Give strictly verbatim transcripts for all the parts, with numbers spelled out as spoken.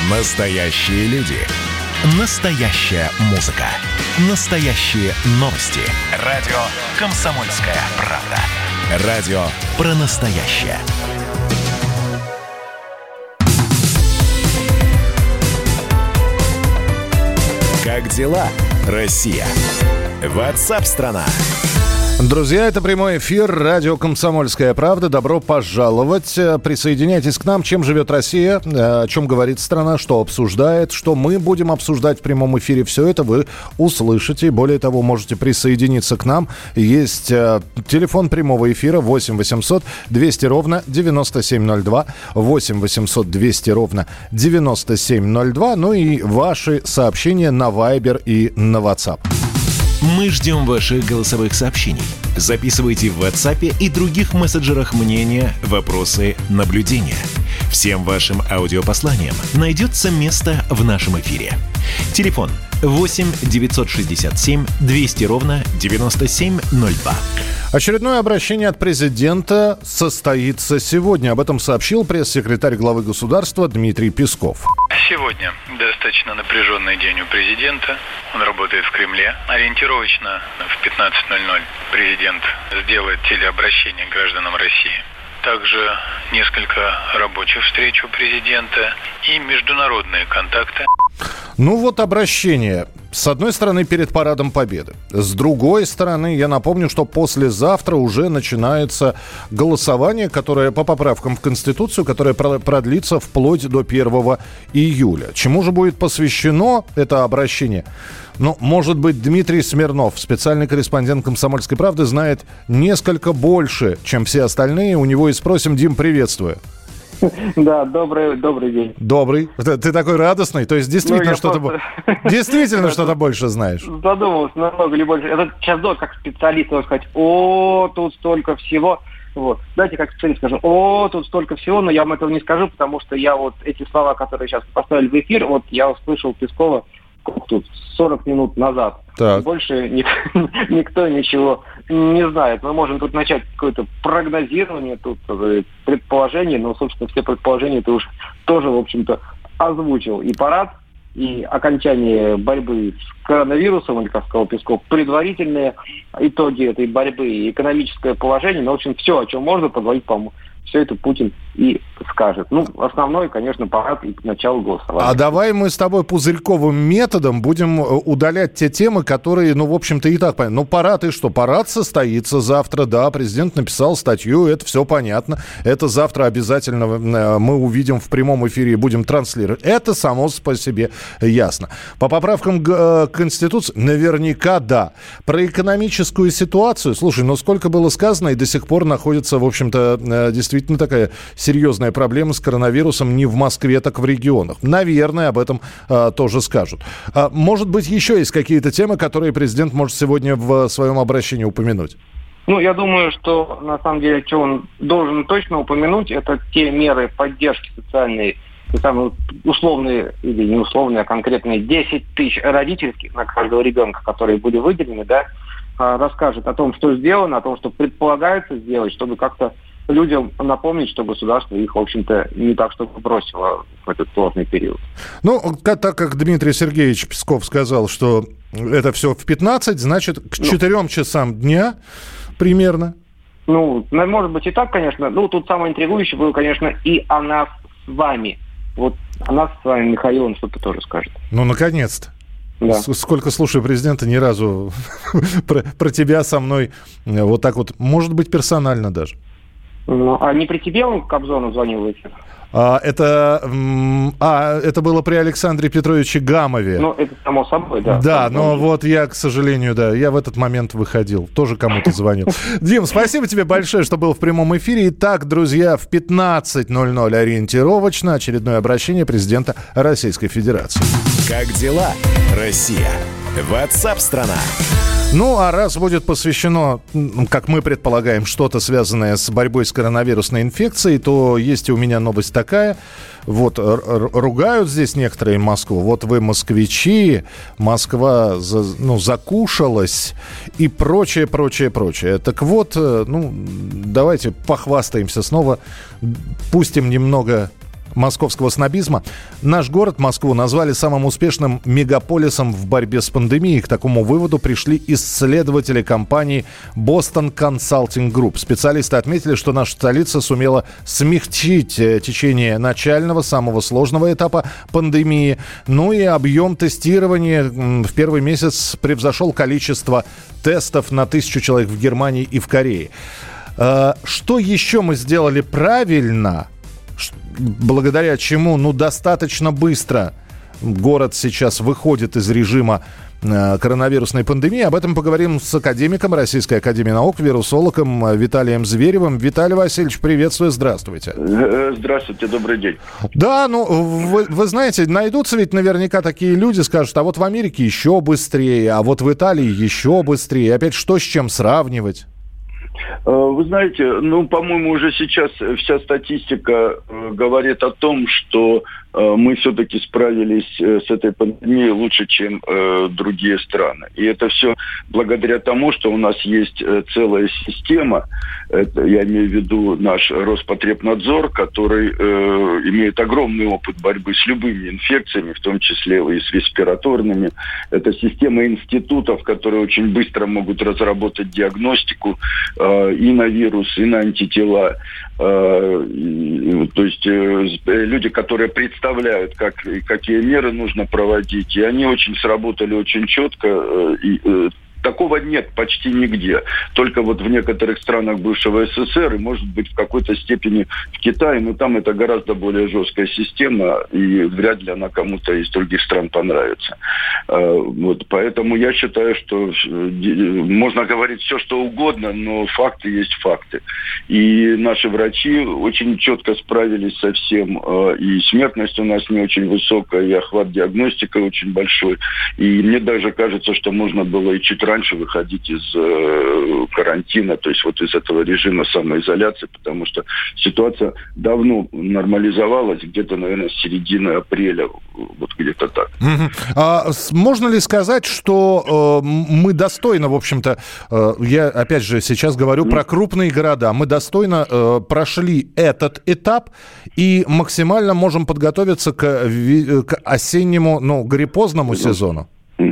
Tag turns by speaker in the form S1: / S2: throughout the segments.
S1: Настоящие люди. Настоящая музыка. Настоящие новости. Радио «Комсомольская правда». Радио про настоящее. Как дела, Россия? WhatsApp-страна.
S2: Друзья, это прямой эфир, радио «Комсомольская правда». Добро пожаловать. Присоединяйтесь к нам. Чем живет Россия, о чем говорит страна, что обсуждает, что мы будем обсуждать в прямом эфире. Все это вы услышите. Более того, можете присоединиться к нам. Есть телефон прямого эфира восемь восемьсот двести ровно девяносто семь ноль два. восемь восемьсот двести ровно девяносто семь ноль два. Ну и ваши сообщения на Viber и на WhatsApp.
S1: Мы ждем ваших голосовых сообщений. Записывайте в WhatsApp и других мессенджерах мнения, вопросы, наблюдения. Всем вашим аудиопосланиям найдется место в нашем эфире. Телефон восемь девятьсот шестьдесят семь двести ровно девяносто семь ноль два.
S2: Очередное обращение от президента состоится сегодня. Об этом сообщил пресс-секретарь главы государства Дмитрий Песков.
S3: Сегодня достаточно напряженный день у президента. Он работает в Кремле. Ориентировочно в пятнадцать ноль ноль президент сделает телеобращение к гражданам России. Также несколько рабочих встреч у президента и международные контакты.
S2: Ну вот обращение. С одной стороны, перед Парадом Победы. С другой стороны, я напомню, что послезавтра уже начинается голосование, которое по поправкам в Конституцию, которое продлится вплоть до первого июля. Чему же будет посвящено это обращение? Ну, может быть, Дмитрий Смирнов, специальный корреспондент «Комсомольской правды», знает несколько больше, чем все остальные. У него и спросим. Дим, приветствую.
S4: Да, добрый, добрый день.
S2: Добрый. Ты, ты такой радостный, то есть действительно ну, что-то просто... действительно что-то больше знаешь.
S4: Задумался намного ли больше. Это сейчас да, как специалист можно сказать: о, тут столько всего. Вот. Давайте как специалист скажу: о, тут столько всего, но я вам этого не скажу, потому что я вот эти слова, которые сейчас поставили в эфир, вот я услышал Пескова тут сорок минут назад. Так. Больше ник- никто ничего не знает. Мы можем тут начать какое-то прогнозирование, тут предположение, но, собственно, все предположения ты уж тоже, в общем-то, озвучил. И парад, и окончание борьбы с коронавирусом, или, как сказал Песков, предварительные итоги этой борьбы и экономическое положение. Ну, в общем, все, о чем можно поговорить, по-моему, все это Путин и скажет. Ну, основной, конечно, парад и к началу голосования.
S2: А давай мы с тобой пузырьковым методом будем удалять те темы, которые, ну, в общем-то, и так понятно. Ну, парад и что? Парад состоится завтра, да, президент написал статью, это все понятно. Это завтра обязательно мы увидим в прямом эфире и будем транслировать. Это само по себе ясно. По поправкам к Конституции, наверняка да. Про экономическую ситуацию, слушай, ну, сколько было сказано, и до сих пор находится, в общем-то, действительно Действительно такая серьезная проблема с коронавирусом не в Москве, так в регионах. Наверное, об этом а, тоже скажут. А, может быть, еще есть какие-то темы, которые президент может сегодня в своем обращении упомянуть?
S4: Ну, я думаю, что, на самом деле, что он должен точно упомянуть, это те меры поддержки социальной, самые условные, или не условные, а конкретные десять тысяч родительских на каждого ребенка, которые были выделены, да, расскажет о том, что сделано, о том, что предполагается сделать, чтобы как-то людям напомнить, что государство их, в общем-то, не так, чтобы бросило в этот сложный период.
S2: Ну, так как Дмитрий Сергеевич Песков сказал, что это все в пятнадцать, значит, к четырем ну, часам дня примерно.
S4: Ну, может быть и так, конечно. Ну, тут самое интригующее было, конечно, и о нас с вами. Вот о нас с вами Михаил, он что-то тоже скажет.
S2: Ну, наконец-то. Да. Сколько слушаю президента, ни разу про, про тебя со мной вот так вот, может быть, персонально даже.
S4: Ну, а не при тебе он к Кобзону звонил в эфир?
S2: А, это, а, это было при Александре Петровиче Гамове.
S4: Ну, это само собой, да.
S2: Да, но вот я, к сожалению, да, я в этот момент выходил, тоже кому-то звонил. Дим, спасибо тебе большое, что был в прямом эфире. Итак, друзья, в пятнадцать ноль ноль ориентировочно очередное обращение президента Российской Федерации.
S1: Как дела, Россия? WhatsApp-страна.
S2: Ну, а раз будет посвящено, как мы предполагаем, что-то связанное с борьбой с коронавирусной инфекцией, то есть у меня новость такая. Вот р- ругают здесь некоторые Москву. Вот вы москвичи, Москва за, ну, закушалась и прочее, прочее, прочее. Так вот, ну, давайте похвастаемся снова, пустим немного московского снобизма. Наш город, Москву, назвали самым успешным мегаполисом в борьбе с пандемией. К такому выводу пришли исследователи компании Boston Consulting Group. Специалисты отметили, что наша столица сумела смягчить течение начального, самого сложного этапа пандемии. Ну и объем тестирования в первый месяц превзошел количество тестов на тысячу человек в Германии и в Корее. Что еще мы сделали правильно, благодаря чему, ну, достаточно быстро город сейчас выходит из режима коронавирусной пандемии? Об этом поговорим с академиком Российской академии наук, вирусологом Виталием Зверевым. Виталий Васильевич, приветствую, здравствуйте.
S5: Здравствуйте, добрый день.
S2: Да, ну, вы, вы знаете, найдутся ведь наверняка такие люди, скажут, а вот в Америке еще быстрее, а вот в Италии еще быстрее. Опять что с чем сравнивать?
S5: Вы знаете, ну, по-моему, уже сейчас вся статистика говорит о том, что мы все-таки справились с этой пандемией лучше, чем э, другие страны. И это все благодаря тому, что у нас есть целая система, это, я имею в виду наш Роспотребнадзор, который э, имеет огромный опыт борьбы с любыми инфекциями, в том числе и с респираторными. Это система институтов, которые очень быстро могут разработать диагностику э, и на вирус, и на антитела. Э, и, то есть э, люди, которые представляют представляют, как, какие меры нужно проводить. И они очень сработали очень четко. И, и, такого нет почти нигде. Только вот в некоторых странах бывшего СССР и, может быть, в какой-то степени в Китае, но там это гораздо более жесткая система, и вряд ли она кому-то из других стран понравится. Вот, поэтому я считаю, что можно говорить все, что угодно, но факты есть факты. И наши врачи очень четко справились со всем. И смертность у нас не очень высокая, и охват диагностики очень большой. И мне даже кажется, что можно было и чуть раньше раньше выходить из э, карантина, то есть вот из этого режима самоизоляции, потому что ситуация давно нормализовалась, где-то, наверное, с середины апреля, вот где-то так.
S2: Mm-hmm. А можно ли сказать, что э, мы достойно, в общем-то, э, я опять же сейчас говорю mm-hmm. про крупные города, мы достойно э, прошли этот этап и максимально можем подготовиться к, к осеннему, ну, гриппозному mm-hmm. сезону?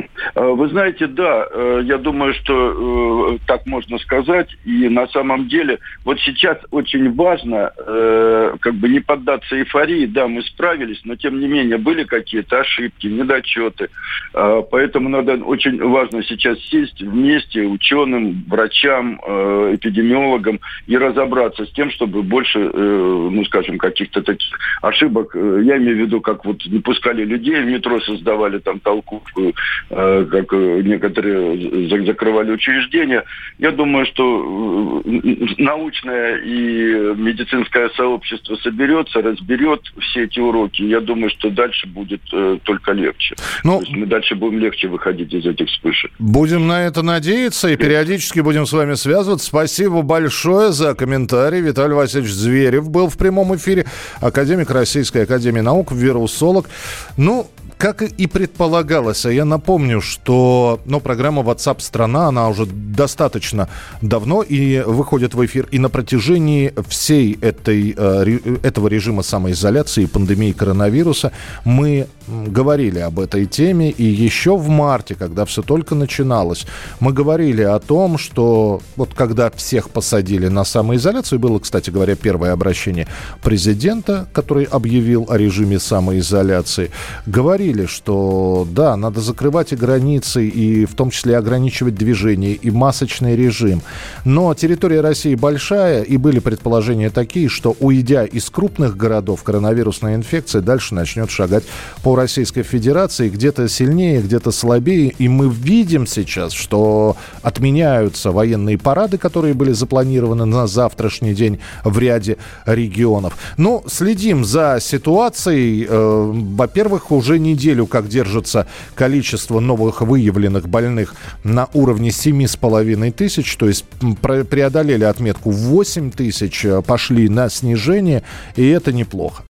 S5: Вы знаете, да, я думаю, что э, так можно сказать. И на самом деле вот сейчас очень важно э, как бы не поддаться эйфории. Да, мы справились, но тем не менее были какие-то ошибки, недочеты. Э, поэтому надо, очень важно сейчас сесть вместе ученым, врачам, э, эпидемиологам и разобраться с тем, чтобы больше, э, ну скажем, каких-то таких ошибок, э, я имею в виду, как вот не пускали людей в метро, создавали там толкучку, э, как некоторые закрывали учреждения. Я думаю, что научное и медицинское сообщество соберется, разберет все эти уроки. Я думаю, что дальше будет э, только легче. Ну, то есть мы дальше будем легче выходить из этих вспышек.
S2: Будем на это надеяться и периодически будем с вами связываться. Спасибо большое за комментарий. Виталий Васильевич Зверев был в прямом эфире. Академик Российской академии наук, вирусолог. Ну, как и предполагалось, а я напомню, что ну, программа WhatsApp страна, она уже достаточно давно и выходит в эфир. И на протяжении всей этой, этого режима самоизоляции и пандемии коронавируса мы говорили об этой теме. И еще в марте, когда все только начиналось, мы говорили о том, что вот когда всех посадили на самоизоляцию, было, кстати говоря, первое обращение президента, который объявил о режиме самоизоляции, говорили, что да, надо закрывать и границы, и в том числе ограничивать движение, и масочный режим. Но территория России большая, и были предположения такие, что, уйдя из крупных городов, коронавирусная инфекция дальше начнет шагать по Российской Федерации, где-то сильнее, где-то слабее. И мы видим сейчас, что отменяются военные парады, которые были запланированы на завтрашний день в ряде регионов. Но следим за ситуацией. Э, во-первых, уже неделю как держится количество новых выявленных больных на уровне семь с половиной тысяч, то есть преодолели отметку восемь тысяч, пошли на снижение, и это неплохо.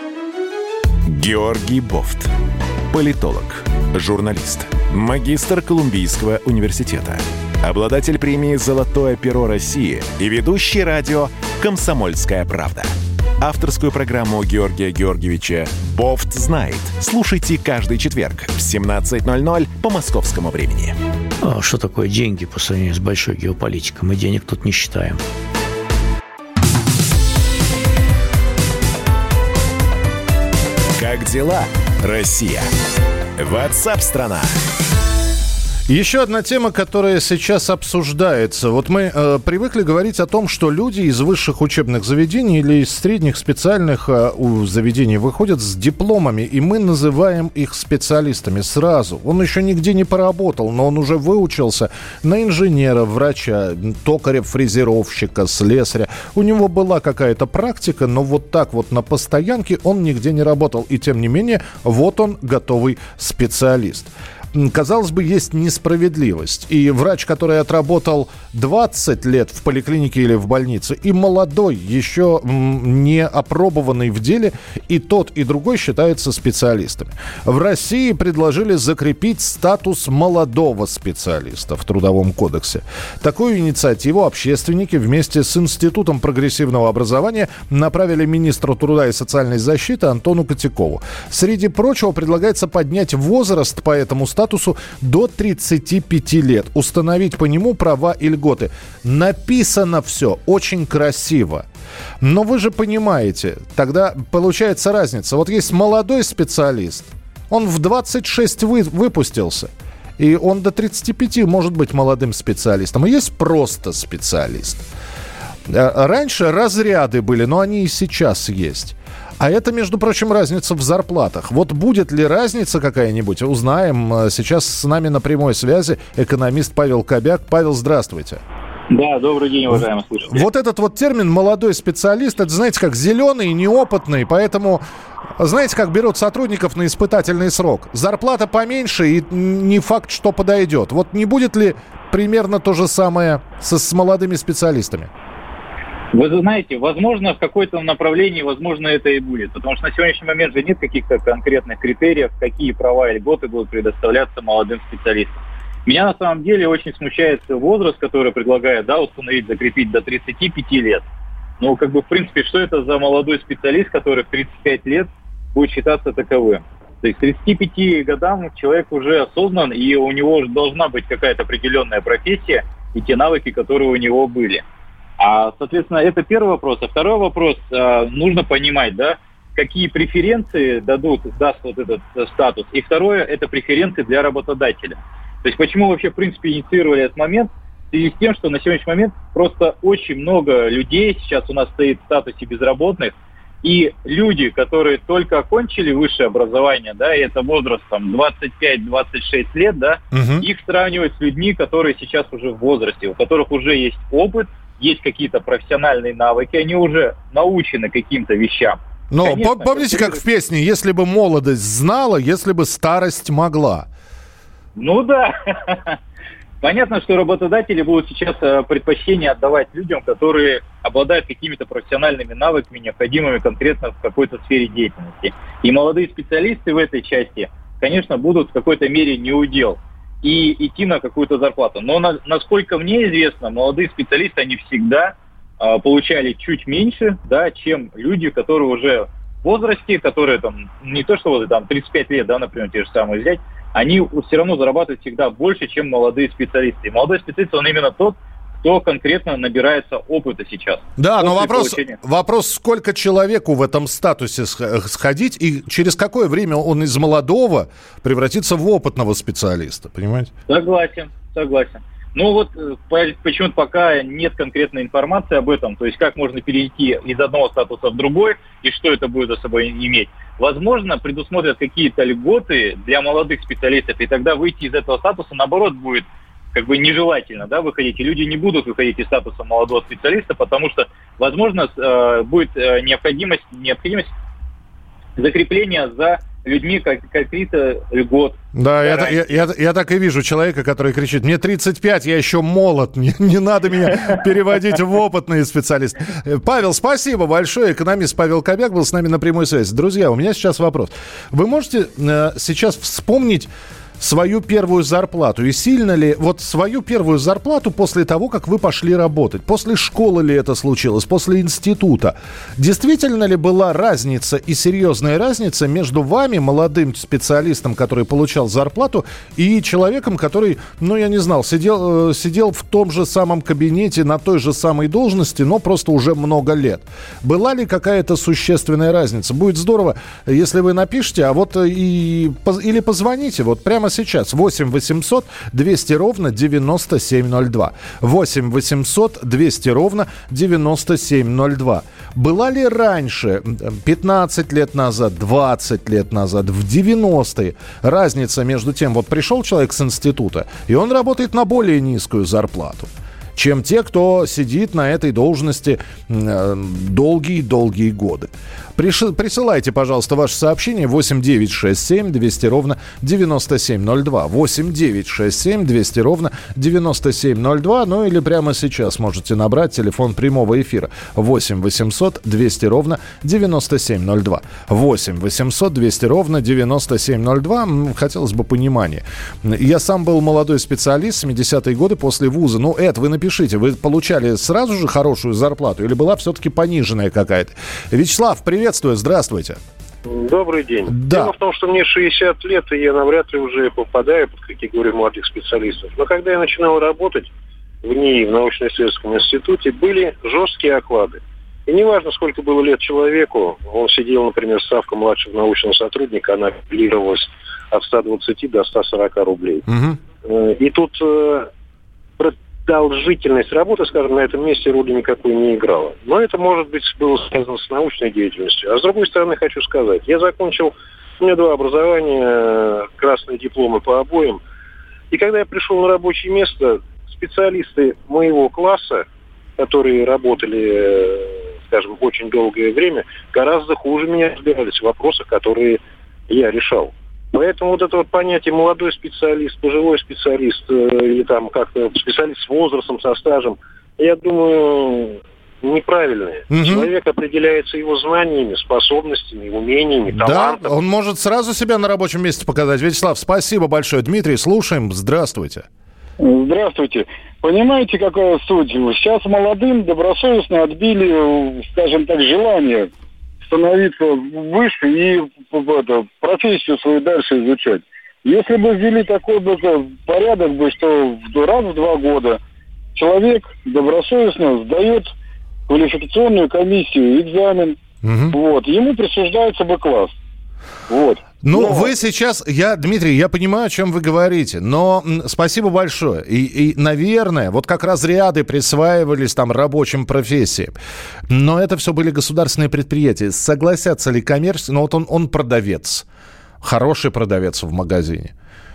S1: Георгий Бофт. Политолог, журналист, магистр Колумбийского университета, обладатель премии «Золотое перо России» и ведущий радио «Комсомольская правда». Авторскую программу Георгия Георгиевича «Бофт знает». Слушайте каждый четверг в семнадцать ноль ноль по московскому времени.
S6: А что такое деньги по сравнению с большой геополитикой? Мы денег тут не считаем.
S1: Как дела, Россия? Ватсап-страна!
S2: Еще одна тема, которая сейчас обсуждается. Вот мы э, привыкли говорить о том, что люди из высших учебных заведений или из средних специальных э, заведений выходят с дипломами, и мы называем их специалистами сразу. Он еще нигде не поработал, но он уже выучился на инженера, врача, токаря, фрезеровщика, слесаря. У него была какая-то практика, но вот так вот на постоянке он нигде не работал. И тем не менее, вот он, готовый специалист. Казалось бы, есть несправедливость. И врач, который отработал двадцать лет в поликлинике или в больнице, и молодой, еще не опробованный в деле, и тот, и другой считаются специалистами. В России предложили закрепить статус молодого специалиста в Трудовом кодексе. Такую инициативу общественники вместе с Институтом прогрессивного образования направили министру труда и социальной защиты Антону Котякову. Среди прочего, предлагается поднять возраст по этому статусу статусу до тридцати пяти лет. Установить по нему права и льготы. Написано все очень красиво. Но вы же понимаете, тогда получается разница. Вот есть молодой специалист, он в двадцать шесть вы, выпустился, и он до тридцати пяти может быть молодым специалистом. И есть просто специалист. Раньше разряды были, но они и сейчас есть. А это, между прочим, разница в зарплатах. Вот будет ли разница какая-нибудь, узнаем. Сейчас с нами на прямой связи экономист Павел Кобяк. Павел, здравствуйте.
S7: Да, добрый день, уважаемые слушатели.
S2: Вот этот вот термин «молодой специалист», это, знаете, как зеленый, неопытный, поэтому, знаете, как берут сотрудников на испытательный срок. Зарплата поменьше, и не факт, что подойдет. Вот не будет ли примерно то же самое со, с молодыми специалистами?
S7: Вы знаете, возможно, в какой-то направлении, возможно, это и будет. Потому что на сегодняшний момент же нет каких-то конкретных критериев, какие права и льготы будут предоставляться молодым специалистам. Меня на самом деле очень смущает возраст, который предлагает, да, установить, закрепить до тридцати пяти лет. Ну, как бы, в принципе, что это за молодой специалист, который в тридцать пять лет будет считаться таковым? То есть к тридцати пяти годам человек уже осознан, и у него должна быть какая-то определенная профессия и те навыки, которые у него были. А, соответственно, это первый вопрос. А второй вопрос, а, нужно понимать, да, какие преференции дадут, даст вот этот статус. И второе, это преференции для работодателя. То есть почему вообще, в принципе, инициировали этот момент? В связи с тем, что на сегодняшний момент просто очень много людей сейчас у нас стоит в статусе безработных, и люди, которые только окончили высшее образование, да, и это возраст там двадцать пять - двадцать шесть лет, да, угу. Их сравнивают с людьми, которые сейчас уже в возрасте, у которых уже есть опыт, есть какие-то профессиональные навыки, они уже научены каким-то вещам.
S2: Но Конечно, помните, как в песне «Если бы молодость знала, если бы старость могла».
S7: Ну да. Понятно, что работодатели будут сейчас предпочтение отдавать людям, которые обладают какими-то профессиональными навыками, необходимыми конкретно в какой-то сфере деятельности. И молодые специалисты в этой части, конечно, будут в какой-то мере неудел и идти на какую-то зарплату. Но, на, насколько мне известно, молодые специалисты, они всегда э, получали чуть меньше, да, чем люди, которые уже в возрасте, которые там, не то что вот там тридцать пять лет, да, например, те же самые взять, они все равно зарабатывают всегда больше, чем молодые специалисты. И молодой специалист, он именно тот, кто конкретно набирается опыта сейчас.
S2: Да, но вопрос, вопрос, сколько человеку в этом статусе сходить, и через какое время он из молодого превратится в опытного специалиста, понимаете?
S7: Согласен, согласен. Ну вот почему-то пока нет конкретной информации об этом, то есть как можно перейти из одного статуса в другой, и что это будет за собой иметь. Возможно, предусмотрят какие-то льготы для молодых специалистов, и тогда выйти из этого статуса, наоборот, будет как бы нежелательно, да, выходить. И люди не будут выходить из статуса молодого специалиста, потому что, возможно, э, будет э, необходимость, необходимость закрепления за людьми как, каких-то льгот.
S2: Да, я, я, я, я так и вижу человека, который кричит: мне тридцать пять, я еще молод, не, не надо меня переводить в опытный специалист. Павел, спасибо большое. Экономист Павел Кобяк был с нами на прямой связи. Друзья, у меня сейчас вопрос. Вы можете э, сейчас вспомнить свою первую зарплату? И сильно ли вот свою первую зарплату после того, как вы пошли работать? После школы ли это случилось? После института? Действительно ли была разница и серьезная разница между вами, молодым специалистом, который получал зарплату, и человеком, который, ну, я не знал, сидел, сидел в том же самом кабинете, на той же самой должности, но просто уже много лет? Была ли какая-то существенная разница? Будет здорово, если вы напишите, а вот и или позвоните вот прямо сейчас. восемь восемьсот двести ровно девяносто семь ноль два. восемь восемьсот двести ровно девяносто семь ноль два. Была ли раньше, пятнадцать лет назад, двадцать лет назад, в девяностые, разница между тем, вот пришел человек с института, и он работает на более низкую зарплату, чем те, кто сидит на этой должности долгие-долгие годы. Приш... Присылайте, пожалуйста, ваше сообщение восемь девятьсот шестьдесят семь двести ровно девяносто семь ноль два. восемь девятьсот шестьдесят семь двести ровно девяносто семь ноль два. Ну или прямо сейчас можете набрать телефон прямого эфира восемь восемьсот двести ровно девяносто семь ноль два. восемь восемьсот двести ровно девяносто семь ноль два. Хотелось бы понимания. Я сам был молодой специалист, семидесятые годы после вуза. Ну, Эд, вы напишите, вы получали сразу же хорошую зарплату или была все-таки пониженная какая-то? Вячеслав, приветствую, здравствуйте.
S8: Добрый день.
S2: Да.
S8: Дело в том, что мне шестьдесят лет, и я навряд ли уже попадаю под категорию молодых специалистов. Но когда я начинал работать в НИИ, в научно-исследовательском институте, были жесткие оклады. И неважно, сколько было лет человеку, он сидел, например, ставка младшего научного сотрудника, она апеллировалась от ста двадцати до ста сорока рублей. Угу. И тут продолжительность работы, скажем, на этом месте роли никакой не играла. Но это, может быть, было связано с научной деятельностью. А с другой стороны, хочу сказать, я закончил, у меня два образования, красные дипломы по обоим. И когда я пришел на рабочее место, специалисты моего класса, которые работали, скажем, очень долгое время, гораздо хуже меня разбирались в вопросах, которые я решал. Поэтому вот это вот понятие молодой специалист, пожилой специалист э, или там как-то специалист с возрастом, со стажем, я думаю, неправильное. Угу. Человек определяется его знаниями, способностями, умениями, талантом.
S2: Да, он может сразу себя на рабочем месте показать. Вячеслав, спасибо большое. Дмитрий, слушаем. Здравствуйте.
S9: Здравствуйте. Понимаете, какая суть? Сейчас молодым добросовестно отбили, скажем так, желание становиться выше и это, профессию свою дальше изучать. Если бы ввели такой бы порядок, бы, что раз в два года человек добросовестно сдает квалификационную комиссию, экзамен, угу. вот, ему присуждается бы класс. Вот.
S2: Ну, но... вы сейчас, я, Дмитрий, я понимаю, о чем вы говорите, но спасибо большое. И, и, наверное, вот как разряды присваивались там рабочим профессиям, но это все были государственные предприятия. Согласятся ли коммерции? Ну, вот он, он продавец, хороший продавец в магазине.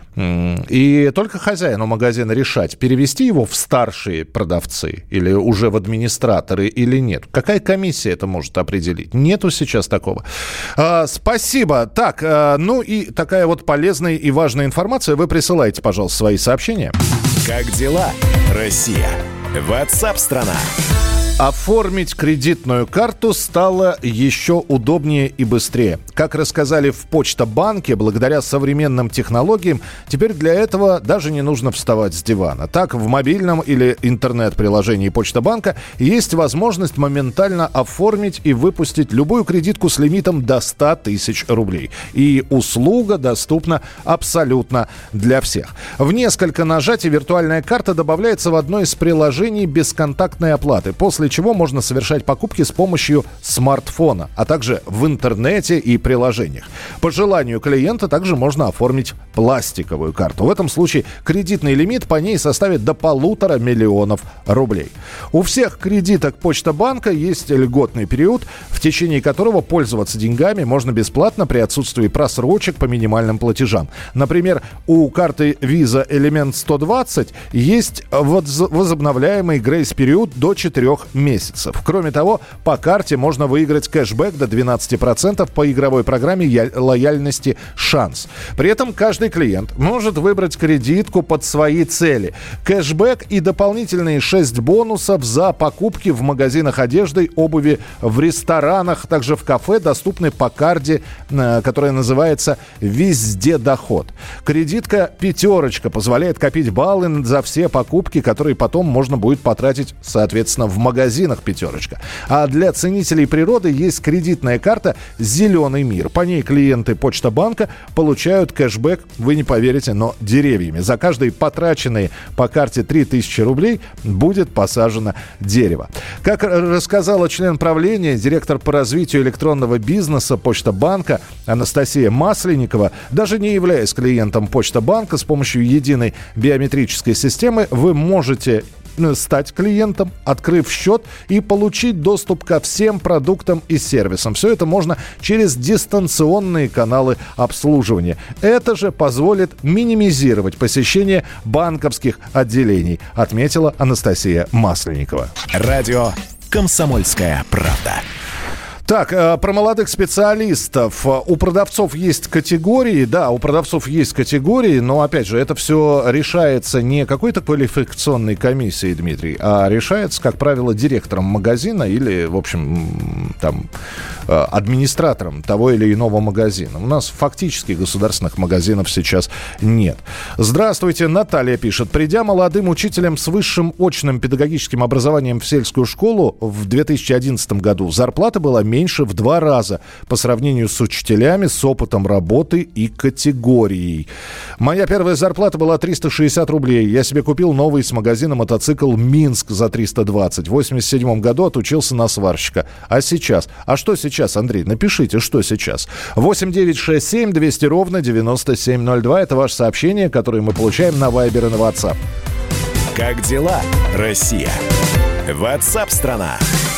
S2: И только хозяину магазина решать, перевести его в старшие продавцы или уже в администраторы или нет. Какая комиссия это может определить? Нету сейчас такого. А, спасибо. Так, а, ну и такая вот полезная и важная информация. Вы присылайте, пожалуйста, свои сообщения.
S1: Как дела, Россия? WhatsApp-страна.
S2: Оформить кредитную карту стало еще удобнее и быстрее. Как рассказали в Почта-банке, благодаря современным технологиям, теперь для этого даже не нужно вставать с дивана. Так, в мобильном или интернет-приложении Почта-банка есть возможность моментально оформить и выпустить любую кредитку с лимитом до ста тысяч рублей. И услуга доступна абсолютно для всех. В несколько нажатий виртуальная карта добавляется в одно из приложений бесконтактной оплаты, после чего можно совершать покупки с помощью смартфона, а также в интернете и приложениях. По желанию клиента также можно оформить пластиковую карту. В этом случае кредитный лимит по ней составит до полутора миллионов рублей. У всех кредиток Почта-банка есть льготный период, в течение которого пользоваться деньгами можно бесплатно при отсутствии просрочек по минимальным платежам. Например, у карты Visa Element сто двадцать есть возобновляемый грейс-период до четырех месяцев. Кроме того, по карте можно выиграть кэшбэк до двенадцать процентов по игровой программе лояльности «Шанс». При этом каждый клиент может выбрать кредитку под свои цели. Кэшбэк и дополнительные шесть бонусов за покупки в магазинах одежды, обуви, в ресторанах, также в кафе доступны по карте, которая называется «Везде доход». Кредитка «Пятерочка» позволяет копить баллы за все покупки, которые потом можно будет потратить, соответственно, в магазинах «Пятерочка». А для ценителей природы есть кредитная карта «Зеленый мир». По ней клиенты Почта банка получают кэшбэк, вы не поверите, но деревьями. За каждые потраченные по карте три тысячи рублей будет посажено дерево. Как рассказала член правления, директор по развитию электронного бизнеса Почта банка Анастасия Масленникова, даже не являясь клиентом Почта банка, с помощью единой биометрической системы вы можете стать клиентом, открыв счет и получить доступ ко всем продуктам и сервисам. Все это можно через дистанционные каналы обслуживания. Это же позволит минимизировать посещение банковских отделений, отметила Анастасия Масленникова.
S1: Радио «Комсомольская правда».
S2: Так, про молодых специалистов. У продавцов есть категории, да, у продавцов есть категории, но, опять же, это все решается не какой-то квалификационной комиссией, Дмитрий, а решается, как правило, директором магазина или, в общем, там, администратором того или иного магазина. У нас фактически государственных магазинов сейчас нет. Здравствуйте, Наталья пишет. Придя молодым учителем с высшим очным педагогическим образованием в сельскую школу в две тысячи одиннадцатом году, зарплата была меньше в два раза по сравнению с учителями с опытом работы и категорией. Моя первая зарплата была триста шестьдесят рублей. Я себе купил новый с магазина мотоцикл «Минск» за триста двадцать. В восемьдесят седьмом году отучился на сварщика. А сейчас? А что сейчас, Андрей? Напишите, что сейчас. восемь девятьсот шестьдесят семь двести ровно девяносто семь ноль два. Это ваше сообщение, которое мы получаем на Viber и на WhatsApp.
S1: Как дела, Россия? WhatsApp-страна.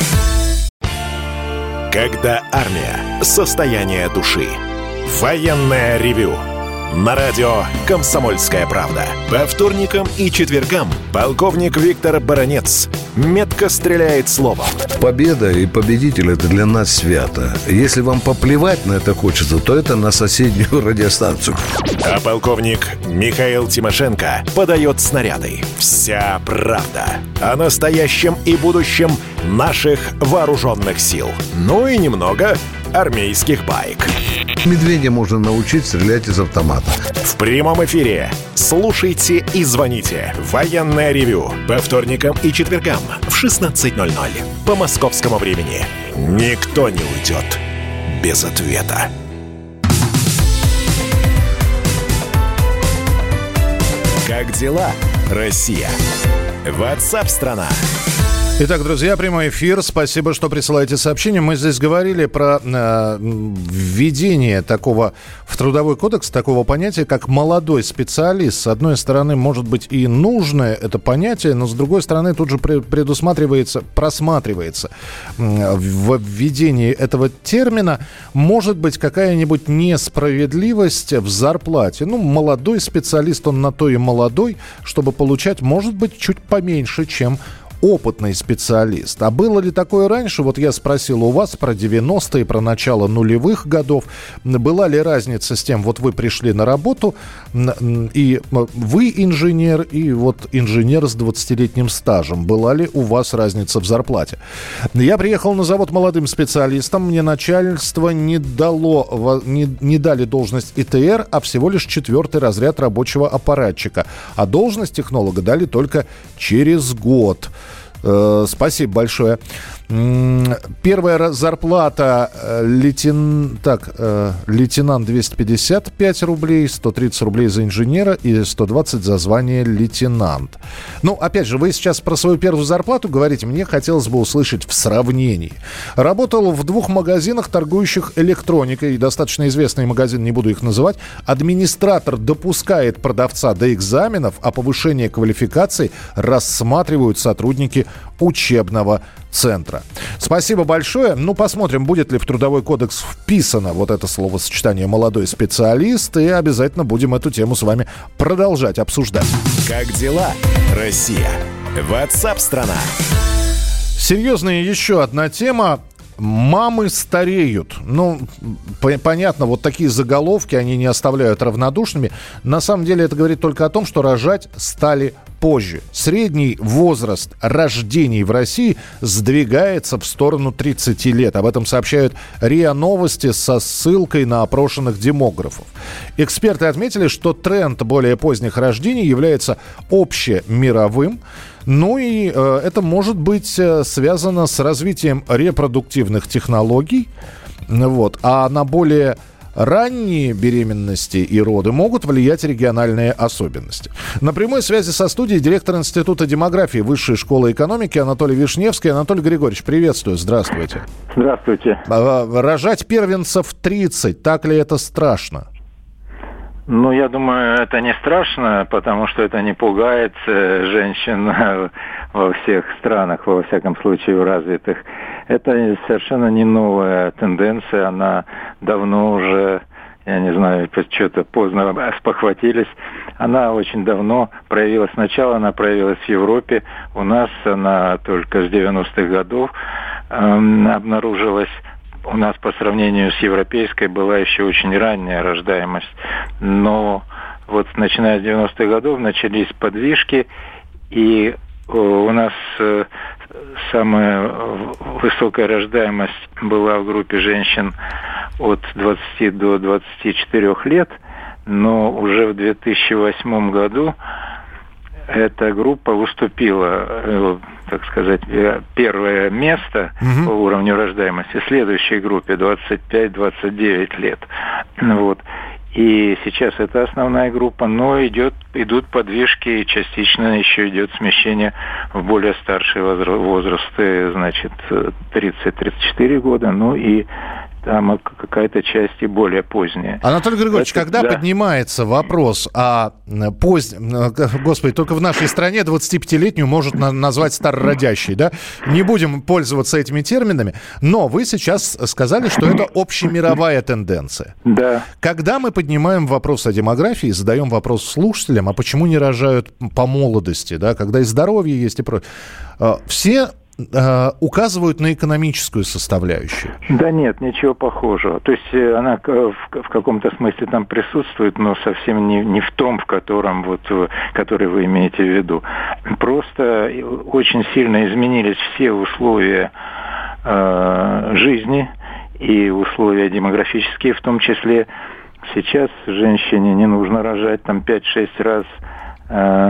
S1: Когда армия. Состояние души. Военное ревю. На радио «Комсомольская правда». По вторникам и четвергам полковник Виктор Баранец метко стреляет словом.
S10: Победа и победитель – это для нас свято. Если вам поплевать на это хочется, то это на соседнюю радиостанцию.
S1: А полковник Михаил Тимошенко подает снаряды. Вся правда о настоящем и будущем наших вооруженных сил. Ну и немного армейских баек.
S10: Медведя можно научить стрелять из автомата.
S1: В прямом эфире. Слушайте и звоните. Военное ревю. По вторникам и четвергам в шестнадцать ноль ноль. По московскому времени. Никто не уйдет без ответа. Как дела, Россия? WhatsApp-страна.
S2: Итак, друзья, прямой эфир. Спасибо, что присылаете сообщения. Мы здесь говорили про э, введение такого в Трудовой кодекс, такого понятия, как молодой специалист. С одной стороны, может быть и нужное это понятие, но с другой стороны, тут же предусматривается, просматривается в введении этого термина, может быть какая-нибудь несправедливость в зарплате. Ну, молодой специалист, он на то и молодой, чтобы получать, может быть, чуть поменьше, чем опытный специалист. А было ли такое раньше? Вот я спросил у вас про девяностые, про начало нулевых годов. Была ли разница с тем, вот вы пришли на работу, и вы инженер, и вот инженер с двадцатилетним стажем. Была ли у вас разница в зарплате? Я приехал на завод молодым специалистом, мне начальство не дало, не, не дали должность И Т Р, а всего лишь четвертый разряд рабочего аппаратчика. А должность технолога дали только через год. Спасибо большое. Первая зарплата лейтен... так, лейтенант двести пятьдесят пять рублей, сто тридцать рублей за инженера и сто двадцать за звание лейтенант. Ну, опять же, вы сейчас про свою первую зарплату говорите, мне хотелось бы услышать в сравнении. Работал в двух магазинах, торгующих электроникой, достаточно известный магазин, не буду их называть. Администратор допускает продавца до экзаменов, а повышение квалификации рассматривают сотрудники учебного центра. Спасибо большое. Ну, посмотрим, будет ли в Трудовой кодекс вписано вот это словосочетание «молодой специалист», и обязательно будем эту тему с вами продолжать обсуждать.
S1: Как дела, Россия? WhatsApp-страна.
S2: Серьезная еще одна тема. Мамы стареют. Ну, по- понятно, вот такие заголовки, они не оставляют равнодушными. На самом деле это говорит только о том, что рожать стали позже. Средний возраст рождений в России сдвигается в сторону тридцати лет. Об этом сообщают РИА Новости со ссылкой на опрошенных демографов. Эксперты отметили, что тренд более поздних рождений является общемировым. Ну и э, это может быть э, связано с развитием репродуктивных технологий. Вот. А на более ранние беременности и роды могут влиять региональные особенности. На прямой связи со студией директор Института демографии Высшей школы экономики Анатолий Вишневский. Анатолий Григорьевич, приветствую. Здравствуйте.
S11: Здравствуйте.
S2: Рожать первенцев тридцать, так ли это страшно?
S11: Ну, я думаю, это не страшно, потому что это не пугает женщин во всех странах, во всяком случае, в развитых. Это совершенно не новая тенденция, она давно уже, я не знаю, что-то поздно спохватились. Она очень давно проявилась. Сначала она проявилась в Европе, у нас она только с девяностых годов эм, обнаружилась. У нас по сравнению с европейской была еще очень ранняя рождаемость. Но вот начиная с девяностых годов начались подвижки, и у нас самая высокая рождаемость была в группе женщин от двадцати до двадцати четырёх лет, но уже в две тысячи восьмом году эта группа уступила, так сказать, первое место угу. по уровню рождаемости следующей группе двадцать пять - двадцать девять лет. Вот. И сейчас это основная группа, но идет, идут подвижки, и частично еще идет смещение в более старшие возрасты, значит, тридцать - тридцать четыре года, ну и там какая-то часть и более поздняя.
S2: Анатолий Григорьевич, это, когда
S11: да.
S2: поднимается вопрос о позднем... Господи, только в нашей стране двадцатипятилетнюю может назвать старородящей, да? Не будем пользоваться этими терминами, но вы сейчас сказали, что это общемировая тенденция.
S11: Да.
S2: Когда мы поднимаем вопрос о демографии, задаем вопрос слушателям, а почему не рожают по молодости, да? Когда и здоровье есть и прочее. Все... указывают на экономическую составляющую.
S11: Да нет, ничего похожего. То есть она в, в каком-то смысле там присутствует, но совсем не, не в том, в котором вот, который вы имеете в виду. Просто очень сильно изменились все условия э, жизни и условия демографические, в том числе сейчас женщине не нужно рожать там пять-шесть раз э,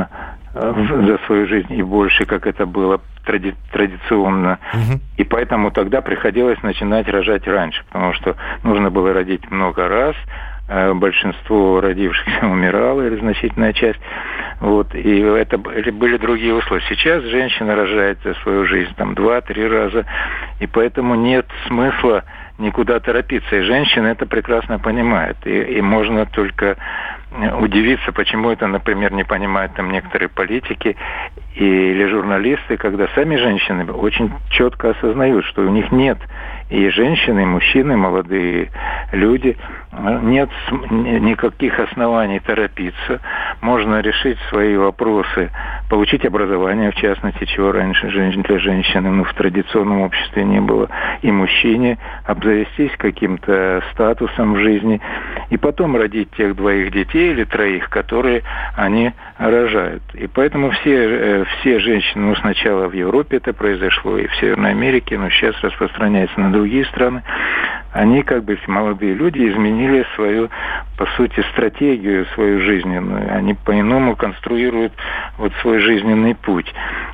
S11: за свою жизнь и больше, как это было тради- традиционно. Угу. И поэтому тогда приходилось начинать рожать раньше, потому что нужно было родить много раз, большинство родившихся умирало, или значительная часть. Вот, и это были другие условия. Сейчас женщина рожает за свою жизнь там два-три раза, и поэтому нет смысла никуда торопиться. И женщина это прекрасно понимает. И, и можно только удивиться, почему это, например, не понимают там некоторые политики или журналисты, когда сами женщины очень четко осознают, что у них нет, и женщины, и мужчины, молодые люди, нет никаких оснований торопиться. Можно решить свои вопросы, получить образование, в частности, чего раньше для женщины ну, в традиционном обществе не было, и мужчине обзавестись каким-то статусом в жизни, и потом родить тех двоих детей или троих, которые они рожают. И поэтому все, все женщины, ну, сначала в Европе это произошло, и в Северной Америке, но сейчас распространяется на другие страны, они, как бы, молодые люди, изменили свою, по сути, стратегию, свою жизненную. Они по-иному конструируют вот свой жизненный путь.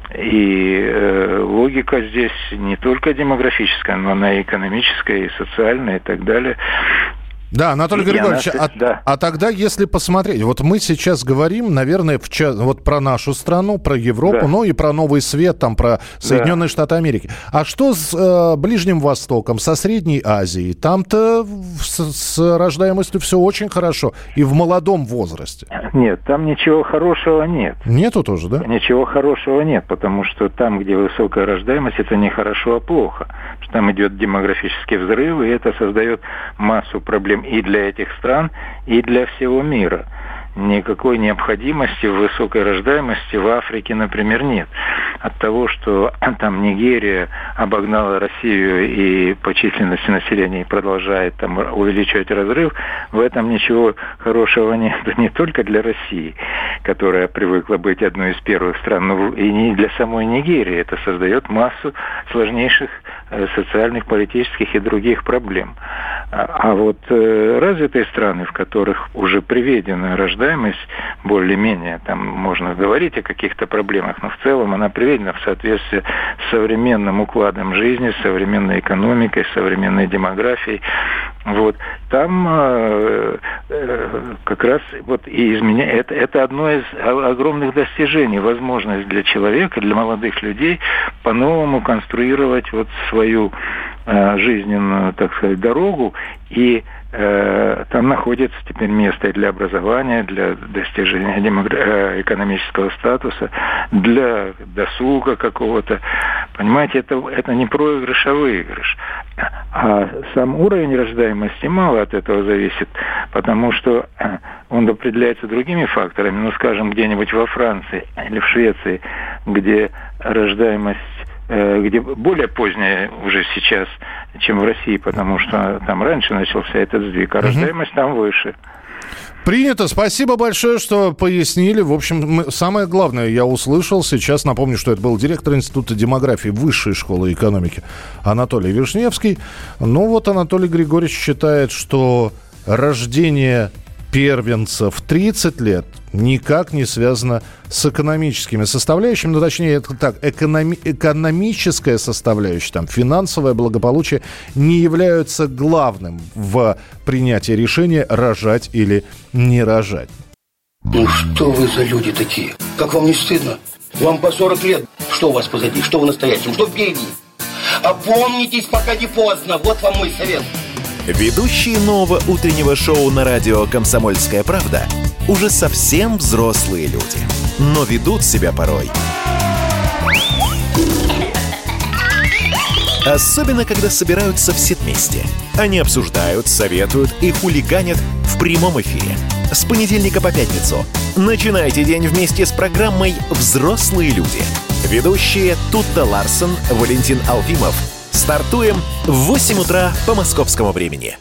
S11: И э, логика здесь не только демографическая, но она и экономическая, и социальная, и так далее.
S2: Да, Анатолий Григорьевич, а, да. а тогда, если посмотреть, вот мы сейчас говорим, наверное, в ча- вот про нашу страну, про Европу, да. ну и про Новый Свет, там, про Соединенные да. Штаты Америки. А что с э, Ближним Востоком, со Средней Азией? Там-то с, с рождаемостью все очень хорошо, и в молодом возрасте.
S11: Нет, там ничего хорошего нет.
S2: Нету тоже, да?
S11: Ничего хорошего нет, потому что там, где высокая рождаемость, это не хорошо, а плохо. Потому что там идет демографический взрыв, и это создает массу проблем и для этих стран, и для всего мира. никакой необходимости в высокой рождаемости в Африке, например, нет. От того, что там Нигерия обогнала Россию и по численности населения продолжает там увеличивать разрыв, в этом ничего хорошего нет. Не только для России, которая привыкла быть одной из первых стран, но и не для самой Нигерии. Это создает массу сложнейших социальных, политических и других проблем. А вот э, развитые страны, в которых уже приведена рождаемость, более-менее, там можно говорить о каких-то проблемах, но в целом она приведена в соответствии с современным укладом жизни, с современной экономикой, с современной демографией. Вот. Там э, э, как раз вот и изменя... это, это одно из огромных достижений, возможность для человека, для молодых людей по-новому конструировать вот свою э, жизненную, так сказать, дорогу, и э, там находится теперь место для образования, для достижения демогра... экономического статуса, для досуга какого-то. Понимаете, это, это не проигрыш, а выигрыш. А сам уровень рождаемости мало от этого зависит, потому что он определяется другими факторами. Ну, скажем, где-нибудь во Франции или в Швеции, где рождаемость, где более поздняя уже сейчас, чем в России, потому что там раньше начался этот сдвиг, а рождаемость там выше.
S2: Принято. Спасибо большое, что пояснили. В общем, мы, самое главное я услышал. Сейчас напомню, что это был директор Института демографии Высшей школы экономики Анатолий Вишневский. Ну вот Анатолий Григорьевич считает, что рождение первенца в тридцать лет никак не связано с экономическими составляющими. Ну, точнее, это так, экономи- экономическая составляющая, там, финансовое благополучие не являются главным в принятии решения рожать или не рожать.
S12: Ну что вы за люди такие? Как вам не стыдно? Вам по сорок лет. Что у вас позади? Что в настоящем? Что впереди? Опомнитесь, пока не поздно. Вот вам мой совет.
S1: Ведущие нового утреннего шоу на радио «Комсомольская правда» уже совсем взрослые люди, но ведут себя порой. Особенно, когда собираются все вместе. Они обсуждают, советуют и хулиганят в прямом эфире. С понедельника по пятницу начинайте день вместе с программой «Взрослые люди». Ведущие Тутта Ларсон, Валентин Алфимов. Стартуем в восемь утра по московскому времени.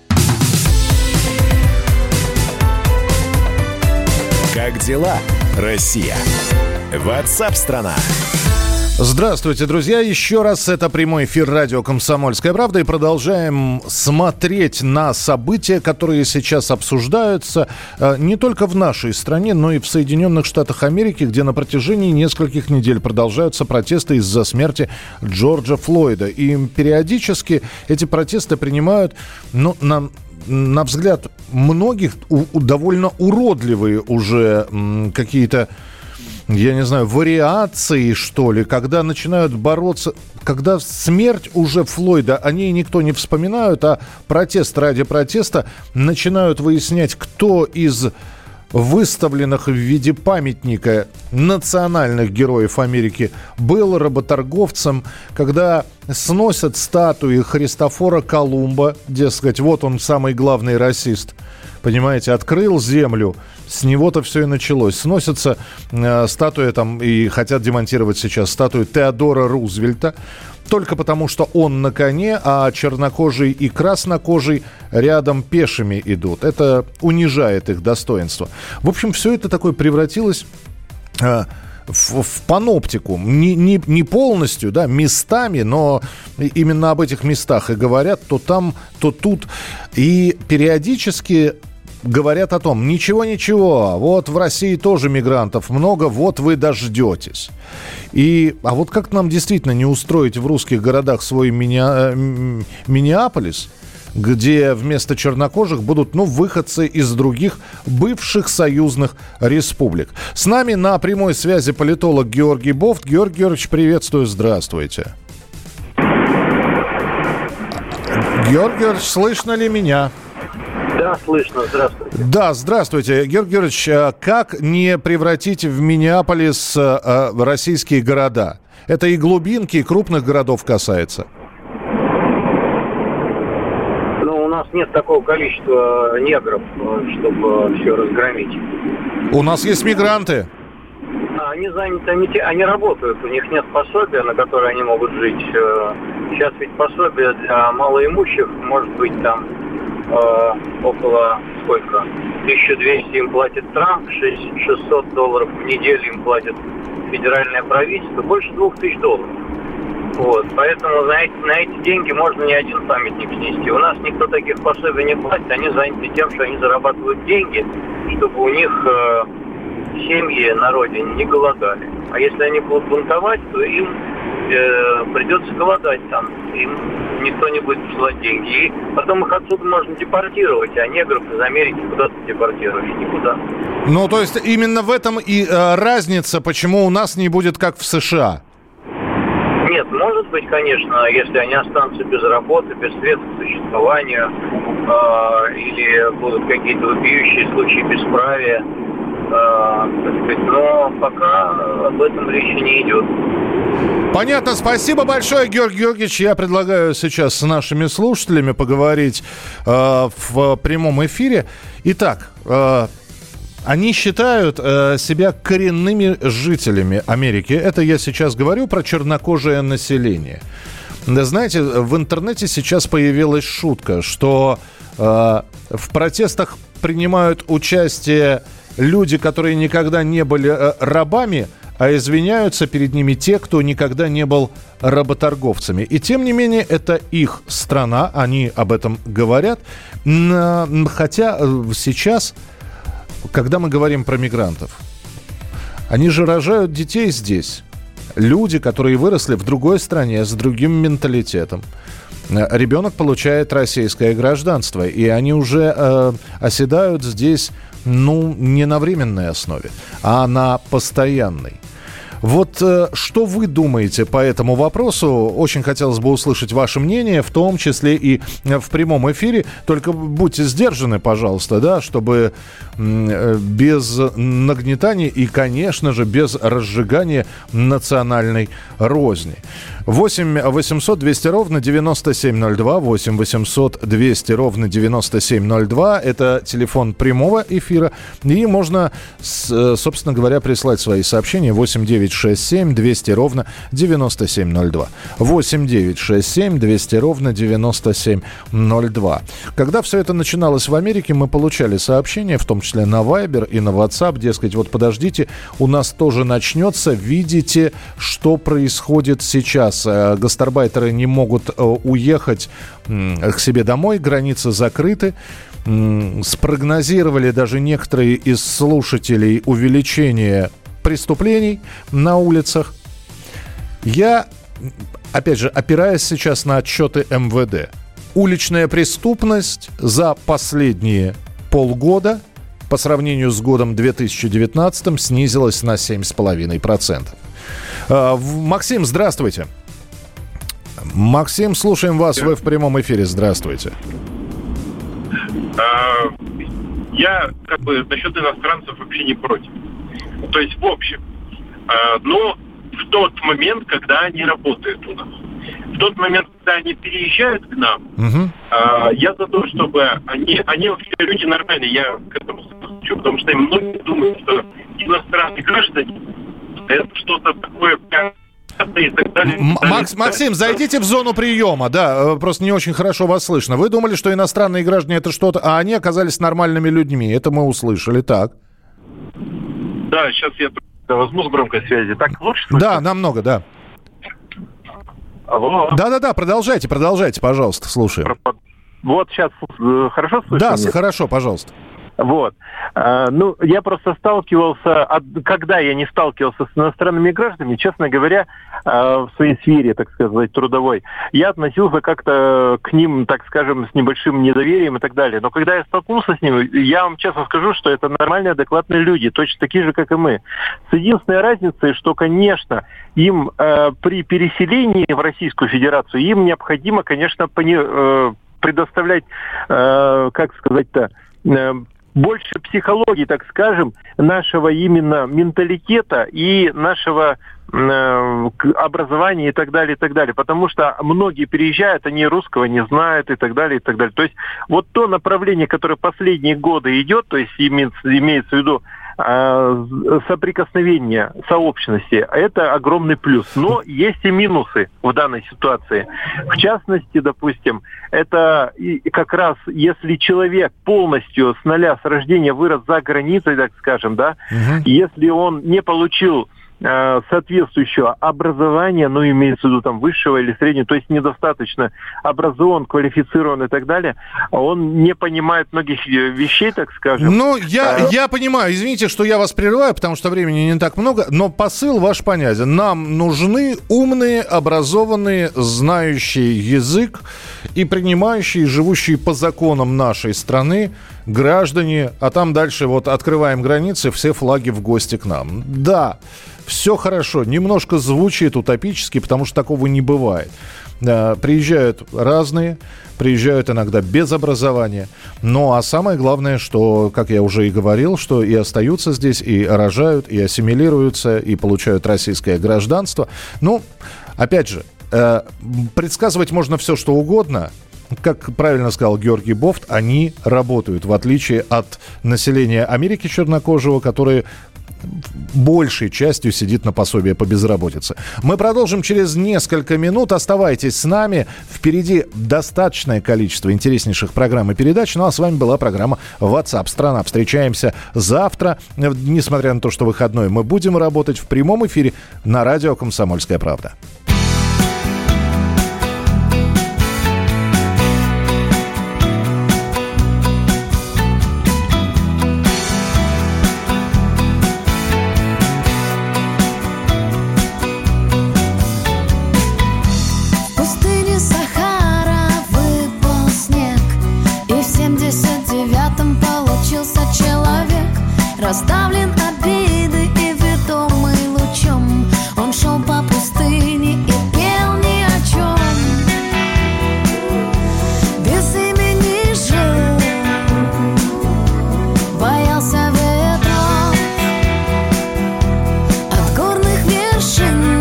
S1: Как дела, Россия? WhatsApp-страна.
S2: Здравствуйте, друзья. Еще раз, это прямой эфир радио «Комсомольская правда». И продолжаем смотреть на события, которые сейчас обсуждаются не только в нашей стране, но и в Соединенных Штатах Америки, где на протяжении нескольких недель продолжаются протесты из-за смерти Джорджа Флойда. И периодически эти протесты принимают, ну, на... на взгляд многих, у, у, довольно уродливые уже м, какие-то, я не знаю, вариации, что ли, когда начинают бороться, когда смерть уже Флойда, о ней никто не вспоминают, а протест ради протеста начинают выяснять, кто из выставленных в виде памятника национальных героев Америки был работорговцем, когда сносят статуи Христофора Колумба, дескать, вот он самый главный расист, понимаете, открыл землю, с него-то все и началось. Сносятся э, статуи там, и хотят демонтировать сейчас статую Теодора Рузвельта, только потому, что он на коне, а чернокожий и краснокожий рядом пешими идут. Это унижает их достоинство. В общем, все это такое превратилось э, в, в паноптику. Не, не, не полностью, да, местами, но именно об этих местах и говорят то там, то тут. И периодически говорят о том, ничего-ничего, вот в России тоже мигрантов много, вот вы дождетесь. И, а вот как нам действительно не устроить в русских городах свой Мини... Миннеаполис, где вместо чернокожих будут, ну, выходцы из других бывших союзных республик. С нами на прямой связи политолог Георгий Бофт. Георгий Георгиевич, приветствую, здравствуйте. Георгий Георгиевич, слышно ли меня?
S8: Да, слышно. Здравствуйте.
S2: Да, здравствуйте. Георгий Георгиевич, как не превратить в Миннеаполис э, российские города? Это и глубинки, и крупных городов касается.
S8: Ну, у нас
S13: нет такого количества негров, чтобы все разгромить.
S2: У нас есть мигранты.
S13: Они заняты, они, они работают, у них нет пособия, на которое они могут жить. Сейчас ведь пособие для малоимущих может быть там э, около сколько? тысяча двести им платит Трамп, шестьсот долларов в неделю им платит федеральное правительство, больше двух тысяч долларов. Вот, поэтому на эти, на эти деньги можно ни один памятник снести. У нас никто таких пособий не платит, они заняты тем, что они зарабатывают деньги, чтобы у них э, семьи на родине не голодали. А если они будут бунтовать, то им э, придется голодать там. Им никто не будет посылать деньги. И потом их отсюда можно депортировать, а негров из Америки куда-то депортировать. Никуда.
S2: Ну, то есть именно в этом и э, разница, почему у нас не будет как в США.
S13: Нет, может быть, конечно, если они останутся без работы, без средств к существованию, э, или будут какие-то вопиющие случаи бесправия, э, так сказать, но пока об этом речи не идет.
S2: Понятно, спасибо большое, Георгий Георгиевич. Я предлагаю сейчас с нашими слушателями поговорить э, в прямом эфире. Итак, э, они считают э, себя коренными жителями Америки. Это я сейчас говорю про чернокожее население. Знаете, в интернете сейчас появилась шутка, что э, в протестах принимают участие люди, которые никогда не были э, рабами, а извиняются перед ними те, кто никогда не был работорговцами. И тем не менее, это их страна, они об этом говорят. Хотя сейчас, когда мы говорим про мигрантов, они же рожают детей здесь. Люди, которые выросли в другой стране, с другим менталитетом. Ребенок получает российское гражданство, и они уже э, оседают здесь, ну, не на временной основе, а на постоянной. Вот э, что вы думаете по этому вопросу? Очень хотелось бы услышать ваше мнение, в том числе и в прямом эфире. Только будьте сдержаны, пожалуйста, да, чтобы э, без нагнетания и, конечно же, без разжигания национальной розни. восемь восемьсот двести ровно девяносто семь ноль два, восемь восемьсот двести ровно девяносто семь ноль два. Это телефон прямого эфира. И можно, собственно говоря, прислать свои сообщения восемь девятьсот шестьдесят семь двести ровно девяносто семь ноль два. восемь девятьсот шестьдесят семь двести ровно девяносто семь ноль два. Когда все это начиналось в Америке, мы получали сообщения, в том числе на Viber и на WhatsApp, дескать, вот подождите, у нас тоже начнется, видите, что происходит сейчас. Гастарбайтеры не могут уехать к себе домой, границы закрыты. Спрогнозировали даже некоторые из слушателей увеличение преступлений на улицах. Я, опять же, опираясь сейчас на отчеты эм вэ дэ, уличная преступность за последние полгода по сравнению с годом две тысячи девятнадцатым снизилась на семь целых пять десятых процента. Максим, здравствуйте. Максим, слушаем вас, вы в прямом эфире. Здравствуйте.
S14: Я, как бы, насчет иностранцев вообще не против. То есть, в общем. Но в тот момент, когда они работают у нас. В тот момент, когда они переезжают к нам, угу. я за то, чтобы они, они вообще люди нормальные, я к этому хочу, потому что многие думают, что иностранные граждане это что-то такое прям... И так далее, и так
S2: Макс, Максим, зайдите в зону приема, да, просто не очень хорошо вас слышно. Вы думали, что иностранные граждане это что-то, а они оказались нормальными людьми, это мы услышали, так?
S14: Да, сейчас я возьму с громкой связи, так лучше слышно?
S2: Да, намного, да.
S14: Алло.
S2: Да-да-да, продолжайте, продолжайте, пожалуйста, слушаем.
S14: Вот сейчас хорошо слышно?
S2: Да,
S14: мне?
S2: Хорошо, пожалуйста.
S14: Вот. А, ну, я просто сталкивался, от, когда я не сталкивался с иностранными гражданами, честно говоря, а, в своей сфере, так сказать, трудовой, я относился как-то к ним, так скажем, с небольшим недоверием и так далее. Но когда я столкнулся с ними, я вам честно скажу, что это нормальные, адекватные люди, точно такие же, как и мы. С единственной разницей, что, конечно, им э, при переселении в Российскую Федерацию, им необходимо, конечно, пони, э, предоставлять, э, как сказать-то, э, больше психологии, так скажем, нашего именно менталитета и нашего образование и так далее, и так далее. Потому что многие переезжают, они русского не знают и так далее, и так далее. То есть вот то направление, которое последние годы идет, то есть имеется, имеется в виду соприкосновение сообщности, это огромный плюс. Но есть и минусы в данной ситуации. В частности, допустим, это как раз если человек полностью с нуля, с рождения вырос за границей, так скажем, да, угу. Если он не получил соответствующего образования, ну, имеется в виду там высшего или среднего, то есть недостаточно образован, квалифицирован и так далее, он не понимает многих вещей, так скажем.
S2: Ну, я, а... я понимаю, извините, что я вас прерываю, потому что времени не так много, но посыл ваш понятен. Нам нужны умные, образованные, знающие язык и принимающие, живущие по законам нашей страны граждане, а там дальше вот открываем границы, все флаги в гости к нам. Да, все хорошо, немножко звучит утопически, потому что такого не бывает. Приезжают разные, приезжают иногда без образования. Ну, а самое главное, что, как я уже и говорил, что и остаются здесь, и рожают, и ассимилируются, и получают российское гражданство. Ну, опять же, предсказывать можно все, что угодно. Как правильно сказал Георгий Бофт, они работают, в отличие от населения Америки чернокожего, которое большей частью сидит на пособие по безработице. Мы продолжим через несколько минут. Оставайтесь с нами. Впереди достаточное количество интереснейших программ и передач. Ну а с вами была программа WhatsApp страна. Встречаемся завтра. Несмотря на то, что выходной, мы будем работать в прямом эфире на радио «Комсомольская правда».
S15: Раздавлен обиды и ведомый лучом, он шел по пустыне и пел ни о чем. Без имени жил, боялся ветров от горных вершин,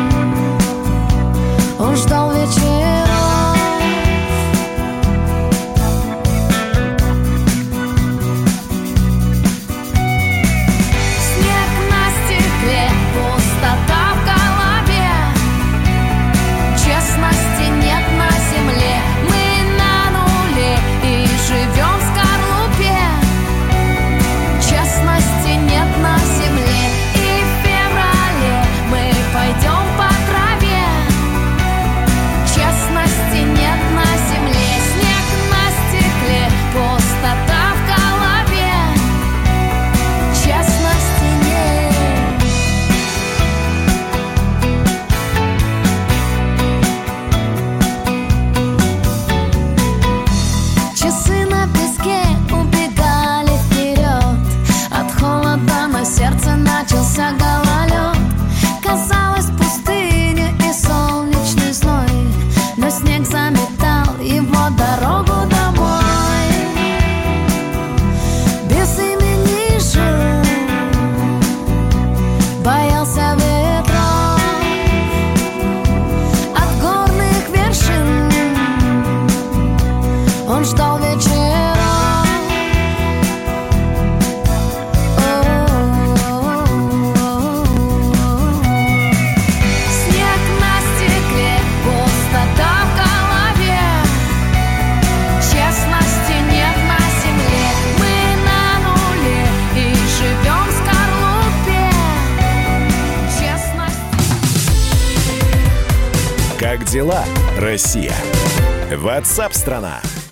S15: он ждал вечеров.
S1: Как дела, Россия? WhatsApp страна.